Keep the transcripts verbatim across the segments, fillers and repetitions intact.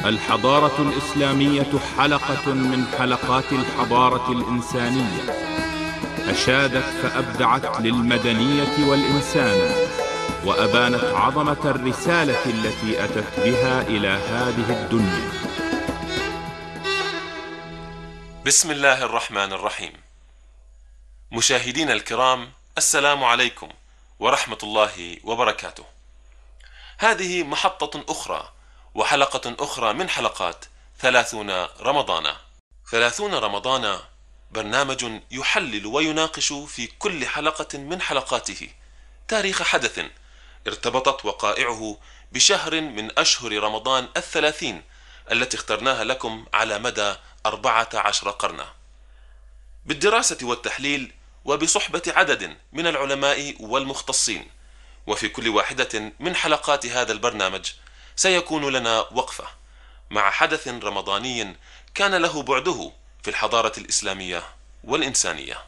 الحضارة الإسلامية حلقة من حلقات الحضارة الإنسانية، أشادت فأبدعت للمدنية والإنسان، وأبانت عظمة الرسالة التي أتت بها إلى هذه الدنيا. بسم الله الرحمن الرحيم. مشاهدينا الكرام، السلام عليكم ورحمة الله وبركاته. هذه محطة أخرى وحلقة أخرى من حلقات ثلاثون رمضان. ثلاثون رمضان برنامج يحلل ويناقش في كل حلقة من حلقاته تاريخ حدث ارتبطت وقائعه بشهر من أشهر رمضان الثلاثين التي اخترناها لكم على مدى أربعة عشر قرنا، بالدراسة والتحليل وبصحبة عدد من العلماء والمختصين. وفي كل واحدة من حلقات هذا البرنامج سيكون لنا وقفة مع حدث رمضاني كان له بعده في الحضارة الإسلامية والإنسانية.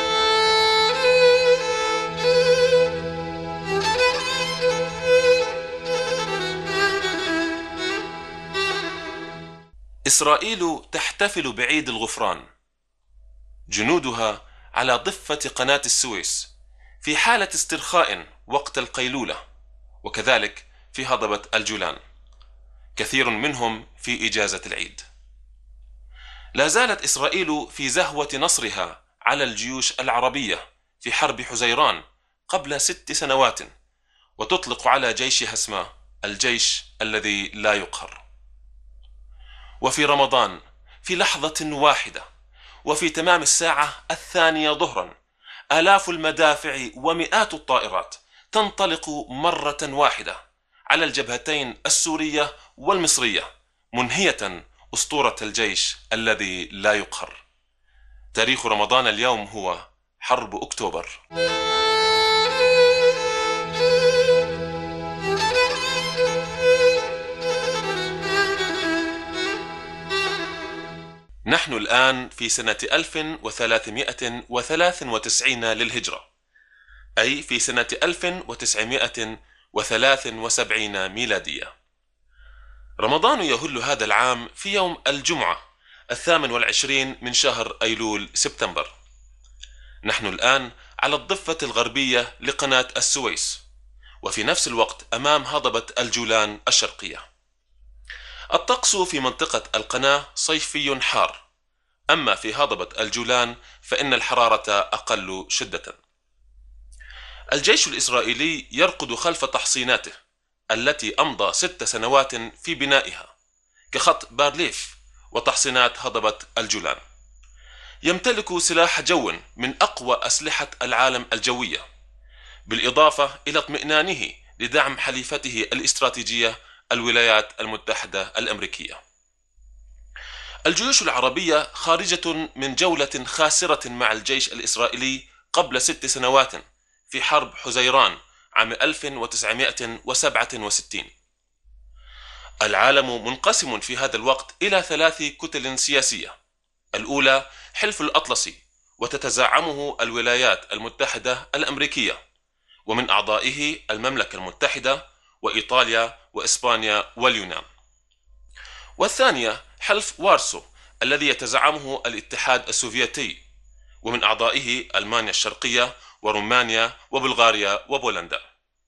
إسرائيل تحتفل بعيد الغفران، جنودها على ضفة قناة السويس في حالة استرخاء وقت القيلولة، وكذلك في هضبة الجولان، كثير منهم في إجازة العيد. لا زالت إسرائيل في زهوة نصرها على الجيوش العربية في حرب حزيران قبل ست سنوات، وتطلق على جيشها اسم الجيش الذي لا يقهر. وفي رمضان في لحظة واحدة وفي تمام الساعة الثانية ظهرا آلاف المدافع ومئات الطائرات تنطلق مرة واحدة على الجبهتين السورية والمصرية، منهية أسطورة الجيش الذي لا يقهر. تاريخ رمضان اليوم هو حرب أكتوبر. نحن الآن في سنة ألف وثلاثمائة وثلاث وتسعين للهجرة، أي في سنة ألف وتسعمائة وثلاث وسبعين ميلادية. رمضان يهل هذا العام في يوم الجمعة الثامن والعشرين من شهر أيلول سبتمبر. نحن الآن على الضفة الغربية لقناة السويس، وفي نفس الوقت أمام هضبة الجولان الشرقية. الطقس في منطقة القناة صيفي حار، أما في هضبة الجولان فإن الحرارة أقل شدة. الجيش الإسرائيلي يرقد خلف تحصيناته التي أمضى ست سنوات في بنائها، كخط بارليف وتحصينات هضبة الجولان. يمتلك سلاح جو من أقوى أسلحة العالم الجوية، بالإضافة إلى اطمئنانه لدعم حليفته الاستراتيجية الولايات المتحدة الأمريكية. الجيوش العربية خارجة من جولة خاسرة مع الجيش الإسرائيلي قبل ست سنوات في حرب حزيران عام ألف وتسعمائة وسبعة وستين. العالم منقسم في هذا الوقت إلى ثلاث كتل سياسية. الأولى حلف الأطلسي، وتتزعمه الولايات المتحدة الأمريكية، ومن أعضائه المملكة المتحدة وإيطاليا وإسبانيا واليونان. والثانية حلف وارسو الذي يتزعمه الاتحاد السوفيتي، ومن أعضائه ألمانيا الشرقية ورومانيا وبلغاريا وبولندا.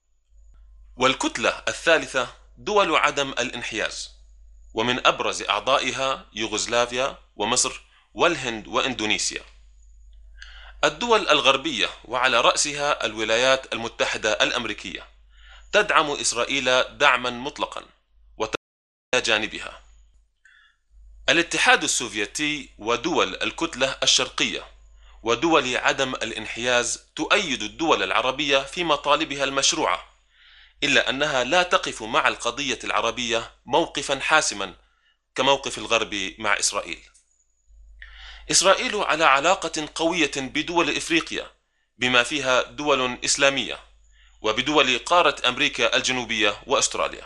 والكتلة الثالثة دول عدم الانحياز، ومن أبرز أعضائها يوغوسلافيا ومصر والهند وإندونيسيا. الدول الغربية وعلى رأسها الولايات المتحدة الأمريكية تدعم إسرائيل دعما مطلقا وتدعم جانبها. الاتحاد السوفيتي ودول الكتلة الشرقية ودول عدم الانحياز تؤيد الدول العربية في مطالبها المشروعة، إلا أنها لا تقف مع القضية العربية موقفا حاسما كموقف الغرب مع إسرائيل. إسرائيل على علاقة قوية بدول إفريقيا بما فيها دول إسلامية، وبدول قارة أمريكا الجنوبية وأستراليا.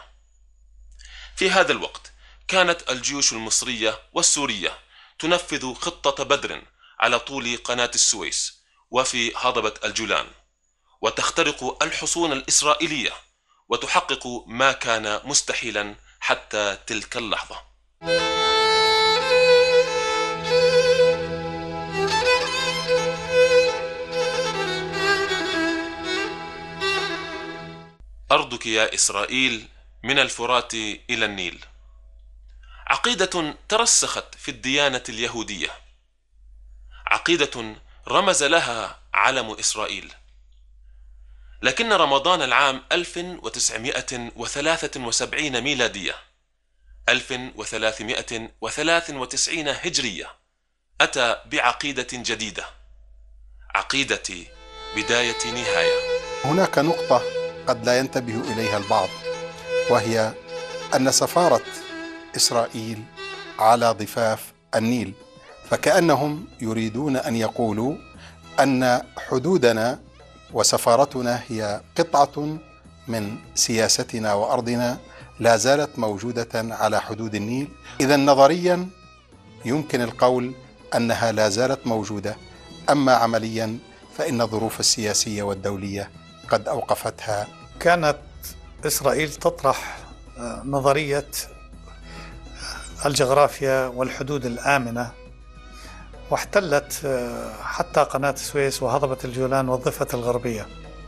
في هذا الوقت كانت الجيوش المصرية والسورية تنفذ خطة بدر على طول قناة السويس وفي هضبة الجولان، وتخترق الحصون الإسرائيلية وتحقق ما كان مستحيلا حتى تلك اللحظة. أرضك يا إسرائيل من الفرات إلى النيل. عقيدة ترسخت في الديانة اليهودية، عقيدة رمز لها علم إسرائيل. لكن رمضان العام ألف وتسعمائة وثلاثة وسبعين ميلادية ألف وثلاثمائة وثلاثة وتسعين هجرية أتى بعقيدة جديدة، عقيدة بداية نهاية. هناك نقطة قد لا ينتبه إليها البعض، وهي أن سفارة إسرائيل على ضفاف النيل، فكأنهم يريدون أن يقولوا أن حدودنا وسفارتنا هي قطعة من سياستنا وأرضنا لا زالت موجودة على حدود النيل. إذن نظريا يمكن القول أنها لا زالت موجودة، أما عمليا فإن الظروف السياسية والدولية قد أوقفتها. كانت إسرائيل تطرح نظرية الجغرافيا والحدود الآمنة، واحتلت حتى قناة السويس وهضبة الجولان والضفة الغربية.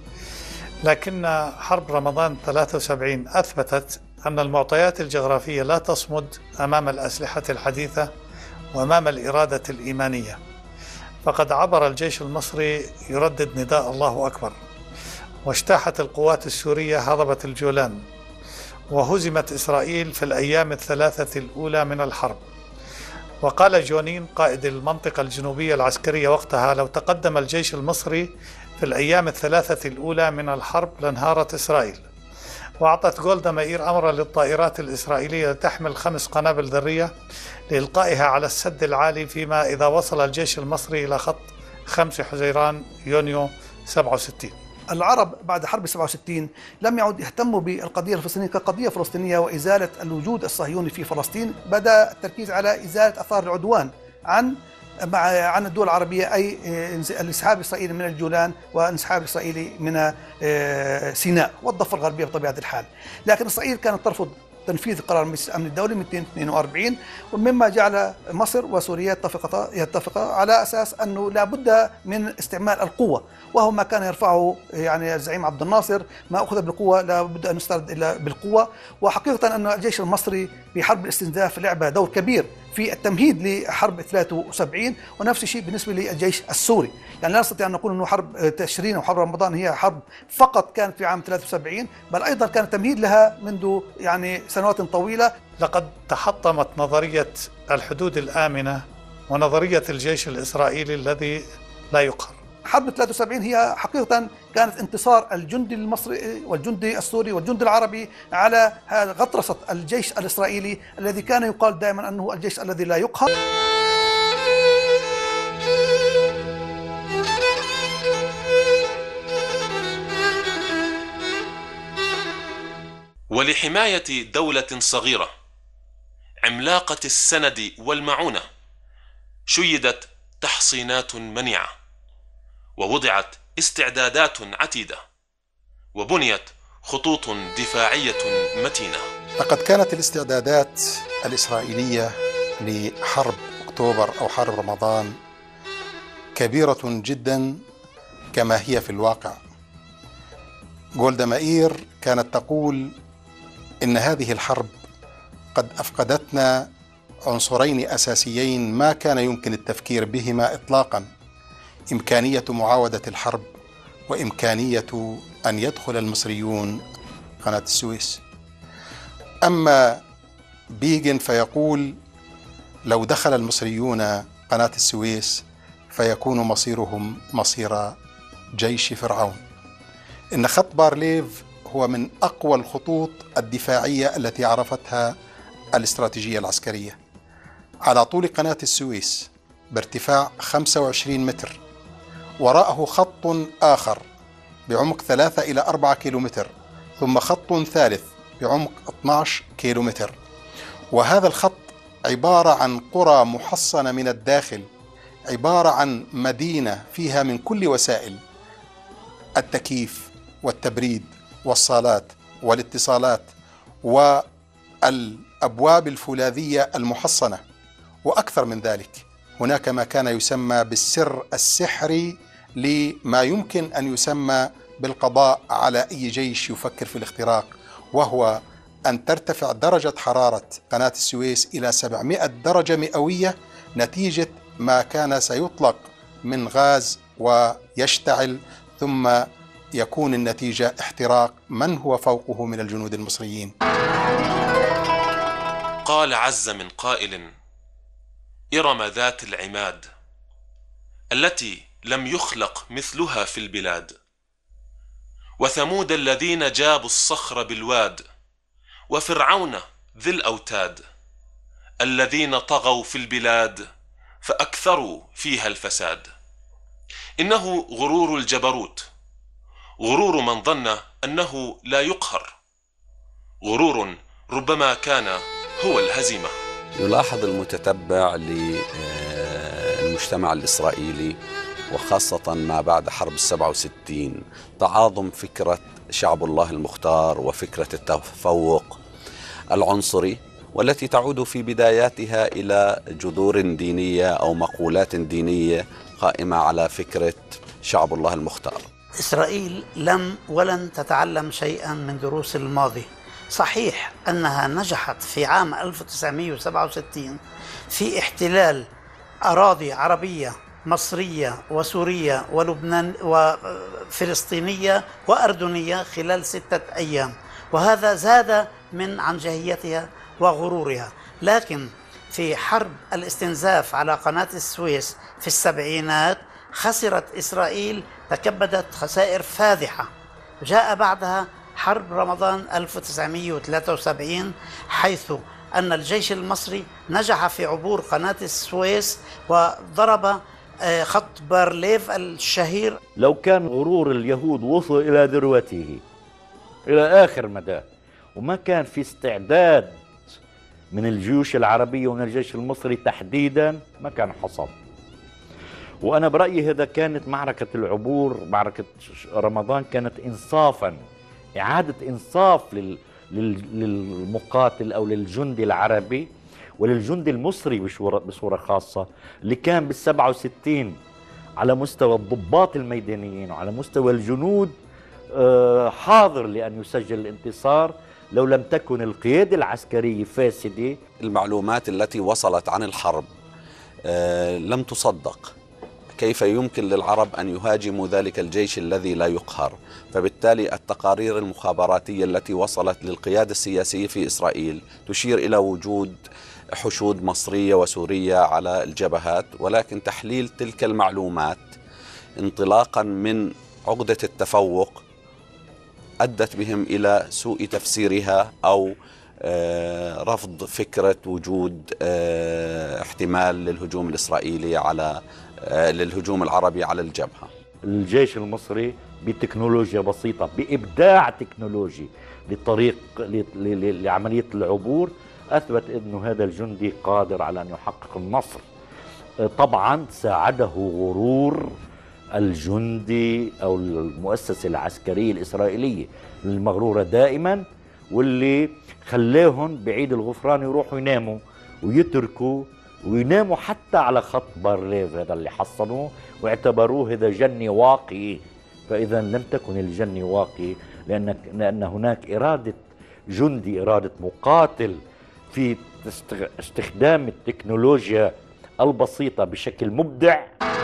لكن حرب رمضان ثلاثة وسبعين أثبتت أن المعطيات الجغرافية لا تصمد أمام الأسلحة الحديثة وأمام الإرادة الإيمانية، فقد عبر الجيش المصري يردد نداء الله أكبر، واجتاحت القوات السورية هضبة الجولان، وهزمت إسرائيل في الأيام الثلاثة الأولى من الحرب. وقال جونين قائد المنطقة الجنوبية العسكرية وقتها: لو تقدم الجيش المصري في الأيام الثلاثة الأولى من الحرب لانهارت إسرائيل. وأعطت جولدا مائير أمرا للطائرات الإسرائيلية تحمل خمس قنابل ذرية لإلقائها على السد العالي، فيما إذا وصل الجيش المصري إلى خط خمس حزيران يونيو سبعة وستين. العرب بعد حرب سبعة وستين لم يعد يهتموا بالقضية الفلسطينية كقضية فلسطينية وإزالة الوجود الصهيوني في فلسطين. بدأ التركيز على إزالة آثار العدوان عن مع عن الدول العربية، أي الانسحاب الإسرائيلي من الجولان والانسحاب الإسرائيلي من سيناء والضفة الغربية بطبيعة الحال. لكن إسرائيل كانت ترفض تنفيذ قرار مجلس الأمن الدولي مئتين واثنين وأربعين، ومما جعل مصر وسوريا يتفقا يتفقا على أساس أنه لا بد من استعمال القوة، وهو ما كان يرفعه يعني الزعيم عبد الناصر: ما أخذ بالقوة لا بد أن يسترد إلا بالقوة. وحقيقة أن الجيش المصري في حرب الاستنزاف لعب دور كبير في التمهيد لحرب ثلاثة وسبعين، ونفس الشيء بالنسبة للجيش السوري. يعني لا نستطيع أن نقول أنه حرب تشرين وحرب رمضان هي حرب فقط كانت في عام ثلاثة وسبعين، بل أيضا كان تمهيد لها منذ يعني سنوات طويلة. لقد تحطمت نظرية الحدود الآمنة ونظرية الجيش الإسرائيلي الذي لا يقهر. حرب ثلاثة وسبعين هي حقيقة كانت انتصار الجندي المصري والجندي السوري والجندي العربي على غطرسة الجيش الإسرائيلي الذي كان يقال دائما أنه الجيش الذي لا يقهر. ولحماية دولة صغيرة عملاقة السند والمعونة شيدت تحصينات منيعة، ووضعت استعدادات عتيدة، وبنيت خطوط دفاعية متينة. لقد كانت الاستعدادات الإسرائيلية لحرب أكتوبر أو حرب رمضان كبيرة جدا كما هي في الواقع. جولدا مائير كانت تقول إن هذه الحرب قد أفقدتنا عنصرين أساسيين ما كان يمكن التفكير بهما إطلاقا: إمكانية معاودة الحرب، وإمكانية أن يدخل المصريون قناة السويس. أما بيغن فيقول: لو دخل المصريون قناة السويس فيكون مصيرهم مصير جيش فرعون. إن خط بارليف هو من أقوى الخطوط الدفاعية التي عرفتها الاستراتيجية العسكرية. على طول قناة السويس بارتفاع خمسة وعشرين متر، وراءه خط آخر بعمق ثلاثة إلى أربعة كيلومتر، ثم خط ثالث بعمق اثني عشر كيلومتر. وهذا الخط عبارة عن قرى محصنة من الداخل، عبارة عن مدينة فيها من كل وسائل التكييف والتبريد والصالات والاتصالات الأبواب الفولاذية المحصنة، وأكثر من ذلك هناك ما كان يسمى بالسر السحري لما يمكن أن يسمى بالقضاء على أي جيش يفكر في الاختراق، وهو أن ترتفع درجة حرارة قناة السويس إلى سبعمائة درجة مئوية نتيجة ما كان سيطلق من غاز ويشتعل، ثم يكون النتيجة احتراق من هو فوقه من الجنود المصريين. قال عز من قائل: إرم ذات العماد التي لم يخلق مثلها في البلاد، وثمود الذين جابوا الصخر بالواد، وفرعون ذي الأوتاد الذين طغوا في البلاد فأكثروا فيها الفساد. إنه غرور الجبروت، غرور من ظن أنه لا يقهر، غرور ربما كان هو الهزيمة. يلاحظ المتتبع للمجتمع الإسرائيلي وخاصة ما بعد حرب السبعة وستين تعاظم فكرة شعب الله المختار وفكرة التفوق العنصري، والتي تعود في بداياتها إلى جذور دينية أو مقولات دينية قائمة على فكرة شعب الله المختار. إسرائيل لم ولن تتعلم شيئا من دروس الماضي. صحيح أنها نجحت في عام ألف وتسعمائة وسبعة وستين في احتلال أراضي عربية مصرية وسورية ولبنان وفلسطينية وأردنية خلال ستة أيام، وهذا زاد من عنجهيتها وغرورها. لكن في حرب الاستنزاف على قناة السويس في السبعينات خسرت إسرائيل، تكبدت خسائر فادحة. جاء بعدها حرب رمضان ألف وتسعمائة وثلاثة وسبعين، حيث أن الجيش المصري نجح في عبور قناة السويس وضرب خط بارليف الشهير. لو كان غرور اليهود وصل إلى ذروته إلى آخر مدى، وما كان في استعداد من الجيوش العربية ومن الجيش المصري تحديدا، ما كان حصل. وأنا برأيي هذا كانت معركة العبور، معركة رمضان، كانت إنصافا، إعادة إنصاف لل... لل... للمقاتل أو للجندي العربي وللجندي المصري بصورة, بصورة خاصة، اللي كان بالسبعة وستين على مستوى الضباط الميدانيين وعلى مستوى الجنود حاضر لأن يسجل الانتصار لو لم تكن القيادة العسكرية فاسدة. المعلومات التي وصلت عن الحرب لم تصدق. كيف يمكن للعرب أن يهاجموا ذلك الجيش الذي لا يقهر؟ فبالتالي التقارير المخابراتية التي وصلت للقيادة السياسية في إسرائيل تشير إلى وجود حشود مصرية وسورية على الجبهات، ولكن تحليل تلك المعلومات انطلاقا من عقدة التفوق أدت بهم إلى سوء تفسيرها أو رفض فكرة وجود احتمال للهجوم الإسرائيلي على للهجوم العربي على الجبهة. الجيش المصري بتكنولوجيا بسيطة، بإبداع تكنولوجي لطريق لعملية العبور، أثبت أنه هذا الجندي قادر على أن يحقق النصر. طبعا ساعده غرور الجندي أو المؤسسة العسكرية الإسرائيلية المغرورة دائما، واللي خلاهم بعيد الغفران يروحوا يناموا ويتركوا ويناموا حتى على خط بارليف هذا اللي حصنوه، واعتبروه هذا جني واقي. فإذا لم تكن الجني واقي، لأن لأن هناك إرادة جندي، إرادة مقاتل في استخدام التكنولوجيا البسيطة بشكل مبدع.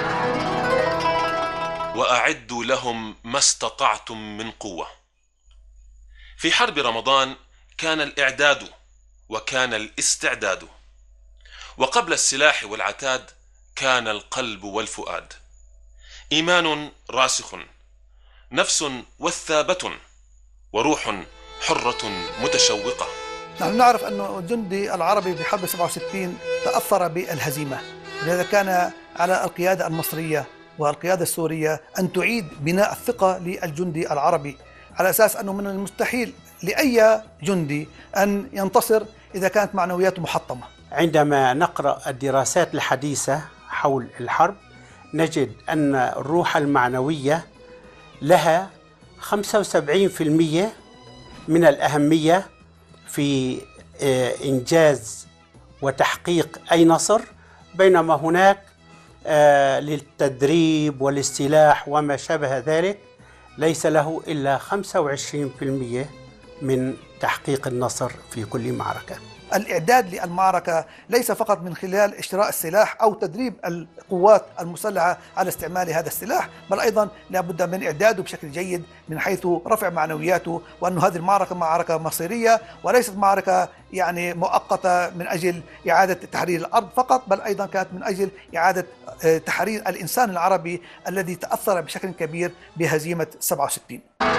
وأعدوا لهم ما استطعتم من قوة. في حرب رمضان كان الإعداد وكان الاستعداد، وقبل السلاح والعتاد كان القلب والفؤاد. إيمان راسخ، نفس وثابة، وروح حرة متشوقة. نحن نعرف أن الجندي العربي في حرب سبعة وستين تأثر بالهزيمة، لذا كان على القيادة المصرية والقيادة السورية أن تعيد بناء الثقة للجندي العربي، على أساس أنه من المستحيل لأي جندي أن ينتصر إذا كانت معنوياته محطمة. عندما نقرأ الدراسات الحديثة حول الحرب نجد أن الروح المعنوية لها خمسة وسبعين بالمئة من الأهمية في إنجاز وتحقيق أي نصر، بينما هناك للتدريب والاستلاح وما شابه ذلك ليس له إلا خمسة وعشرين بالمئة من تحقيق النصر في كل معركة. الإعداد للمعركة ليس فقط من خلال اشتراء السلاح أو تدريب القوات المسلحة على استعمال هذا السلاح، بل أيضا لابد من إعداده بشكل جيد من حيث رفع معنوياته، وأن هذه المعركة معركة مصيرية وليست معركة يعني مؤقتة من أجل إعادة تحرير الأرض فقط، بل أيضا كانت من أجل إعادة تحرير الإنسان العربي الذي تأثر بشكل كبير بهزيمة سبعة وستين.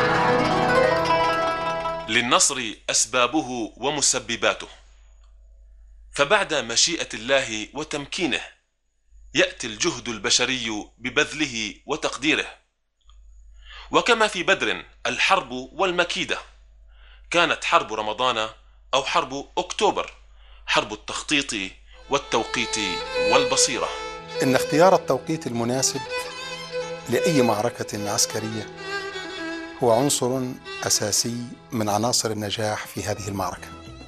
للنصر أسبابه ومسبباته، فبعد مشيئة الله وتمكينه يأتي الجهد البشري ببذله وتقديره. وكما في بدر الحرب والمكيدة، كانت حرب رمضان أو حرب أكتوبر حرب التخطيط والتوقيت والبصيرة. إن اختيار التوقيت المناسب لأي معركة عسكرية هو عنصر أساسي من عناصر النجاح في هذه المعركة.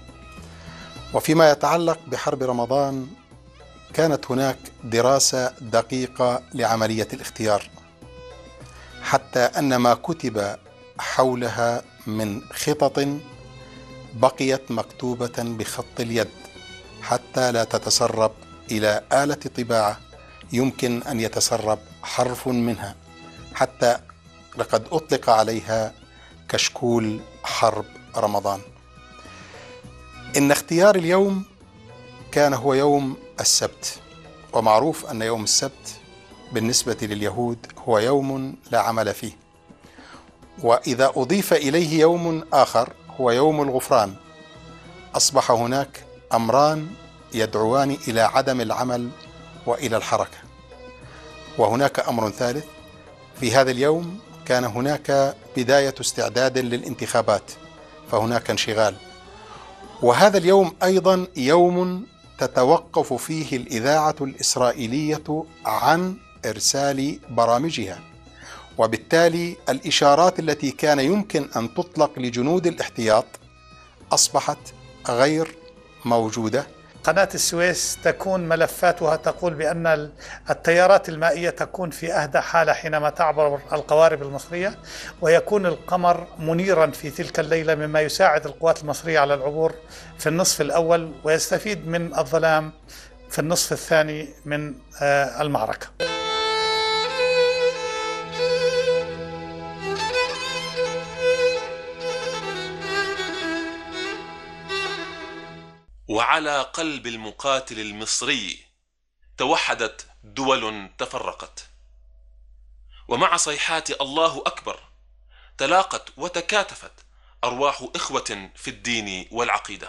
وفيما يتعلق بحرب رمضان، كانت هناك دراسة دقيقة لعملية الاختيار، حتى أن ما كتب حولها من خطط بقيت مكتوبة بخط اليد حتى لا تتسرب إلى آلة طباعة يمكن أن يتسرب حرف منها، حتى لقد أطلق عليها كشكول حرب رمضان. إن اختيار اليوم كان هو يوم السبت، ومعروف أن يوم السبت بالنسبة لليهود هو يوم لا عمل فيه، وإذا أضيف إليه يوم آخر هو يوم الغفران، أصبح هناك أمران يدعوان إلى عدم العمل وإلى الحركة. وهناك أمر ثالث، في هذا اليوم كان هناك بداية استعداد للانتخابات، فهناك انشغال. وهذا اليوم أيضا يوم تتوقف فيه الإذاعة الإسرائيلية عن إرسال برامجها، وبالتالي الإشارات التي كان يمكن أن تطلق لجنود الاحتياط أصبحت غير موجودة. قناة السويس تكون ملفاتها تقول بأن التيارات المائية تكون في أهدى حالة حينما تعبر القوارب المصرية، ويكون القمر منيرا في تلك الليلة، مما يساعد القوات المصرية على العبور في النصف الأول، ويستفيد من الظلام في النصف الثاني من المعركة. وعلى قلب المقاتل المصري توحدت دول تفرقت، ومع صيحات الله أكبر تلاقت وتكاتفت أرواح إخوة في الدين والعقيدة.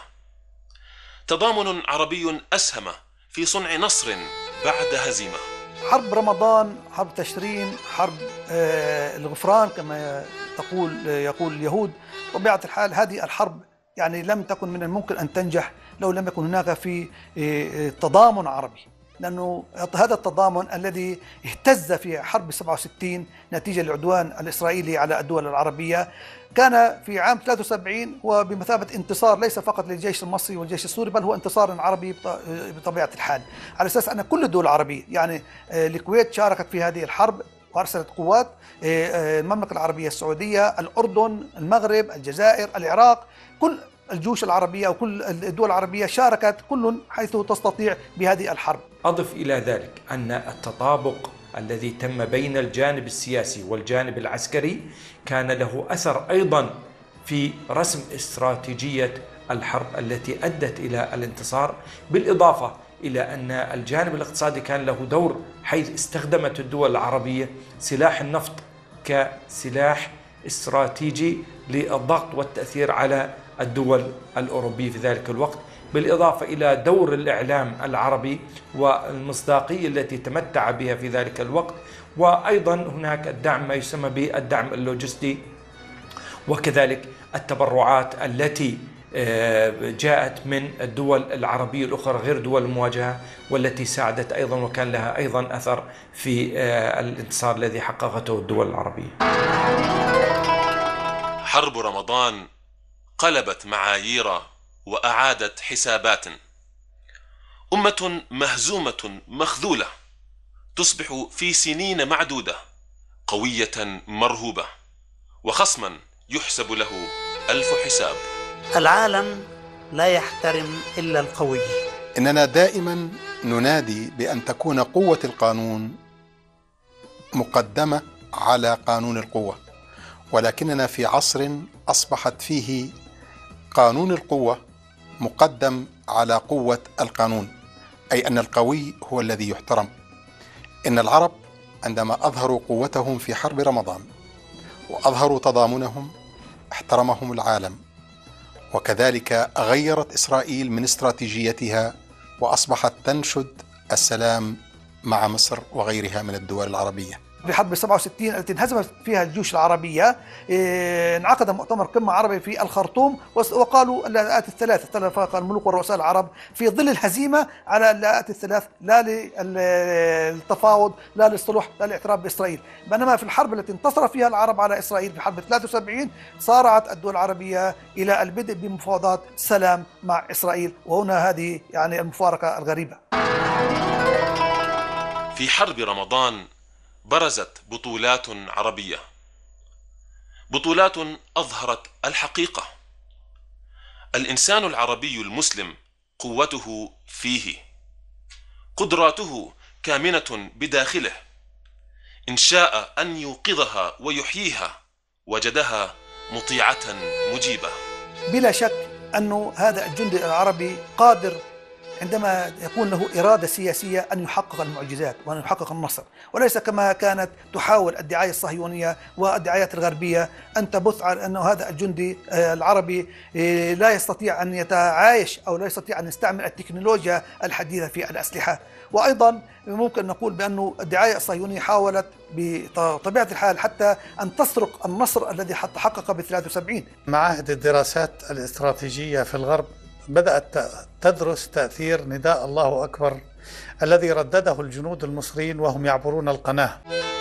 تضامن عربي أسهم في صنع نصر بعد هزيمة. حرب رمضان، حرب تشرين، حرب آه الغفران كما تقول يقول اليهود، طبيعة الحال هذه الحرب يعني لم تكن من الممكن أن تنجح لو لم يكن هناك في تضامن عربي، لأنه هذا التضامن الذي اهتز في حرب سبعة وستين نتيجة للعدوان الإسرائيلي على الدول العربية كان في عام ثلاثة وسبعين وبمثابة انتصار ليس فقط للجيش المصري والجيش السوري، بل هو انتصار عربي بطبيعة الحال، على أساس أن كل الدول العربية، يعني الكويت شاركت في هذه الحرب وأرسلت قوات، المملكة العربية السعودية، الأردن، المغرب، الجزائر، العراق، كل الجيوش العربية وكل الدول العربية شاركت كل حيث تستطيع بهذه الحرب. أضف إلى ذلك أن التطابق الذي تم بين الجانب السياسي والجانب العسكري كان له أثر أيضا في رسم استراتيجية الحرب التي أدت إلى الانتصار، بالإضافة إلى أن الجانب الاقتصادي كان له دور، حيث استخدمت الدول العربية سلاح النفط كسلاح استراتيجي للضغط والتأثير على الدول الأوروبية في ذلك الوقت، بالإضافة إلى دور الإعلام العربي والمصداقية التي تمتع بها في ذلك الوقت، وأيضا هناك الدعم ما يسمى بالدعم اللوجستي، وكذلك التبرعات التي جاءت من الدول العربية الأخرى غير دول المواجهة، والتي ساعدت أيضا وكان لها أيضا أثر في الانتصار الذي حققته الدول العربية. حرب رمضان قلبت معايير وأعادت حسابات. أمة مهزومة مخذولة تصبح في سنين معدودة قوية مرهوبة، وخصما يحسب له ألف حساب. العالم لا يحترم إلا القوي. إننا دائما ننادي بأن تكون قوة القانون مقدمة على قانون القوة، ولكننا في عصر أصبحت فيه قانون القوة مقدم على قوة القانون، أي أن القوي هو الذي يحترم. إن العرب عندما أظهروا قوتهم في حرب رمضان وأظهروا تضامنهم احترمهم العالم، وكذلك غيرت إسرائيل من استراتيجيتها وأصبحت تنشد السلام مع مصر وغيرها من الدول العربية. في حرب سبعة وستين التي انهزمت فيها الجيوش العربية انعقد مؤتمر قمة عربي في الخرطوم، وقالوا اللاءات الثلاث اتفق الملوك والرؤساء العرب في ظل الهزيمة على اللاءات الثلاث، لا للتفاوض لا للصلح لا للاعتراف بإسرائيل. بينما في الحرب التي انتصر فيها العرب على إسرائيل في حرب ثلاثة وسبعين صارعت الدول العربية إلى البدء بمفاوضات سلام مع إسرائيل، وهنا هذه يعني المفارقة الغريبة. في حرب رمضان برزت بطولات عربية، بطولات أظهرت الحقيقة. الإنسان العربي المسلم قوته فيه، قدراته كامنة بداخله، إن شاء أن يوقظها ويحييها وجدها مطيعة مجيبة. بلا شك أن هذا الجندي العربي قادر عندما يكون له إرادة سياسية أن يحقق المعجزات وأن يحقق النصر، وليس كما كانت تحاول الدعاية الصهيونية والدعايات الغربية أن تبث على أن هذا الجندي العربي لا يستطيع أن يتعايش أو لا يستطيع أن يستعمل التكنولوجيا الحديثة في الأسلحة. وأيضا ممكن نقول بأن الدعاية الصهيونية حاولت بطبيعة الحال حتى أن تسرق النصر الذي تحقق ب ثلاثة وسبعين. معاهد الدراسات الاستراتيجية في الغرب بدأت تدرس تأثير نداء الله أكبر الذي ردده الجنود المصريين وهم يعبرون القناة.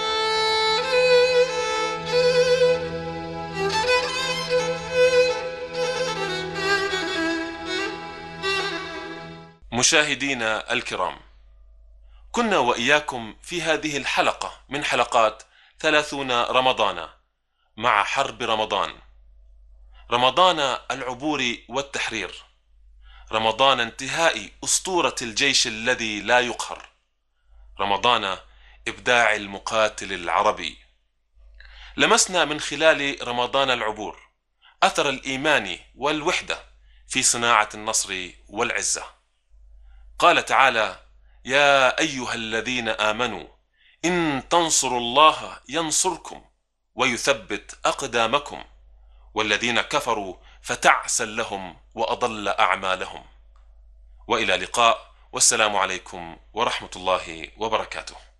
مشاهدينا الكرام، كنا وإياكم في هذه الحلقة من حلقات ثلاثون رمضان مع حرب رمضان، رمضان العبور والتحرير، رمضان انتهاء أسطورة الجيش الذي لا يقهر، رمضان إبداع المقاتل العربي. لمسنا من خلال رمضان العبور أثر الإيمان والوحدة في صناعة النصر والعزة. قال تعالى: يا أيها الذين آمنوا إن تنصروا الله ينصركم ويثبت أقدامكم، والذين كفروا فتعسا لهم وأضل أعمالهم. وإلى لقاء، والسلام عليكم ورحمة الله وبركاته.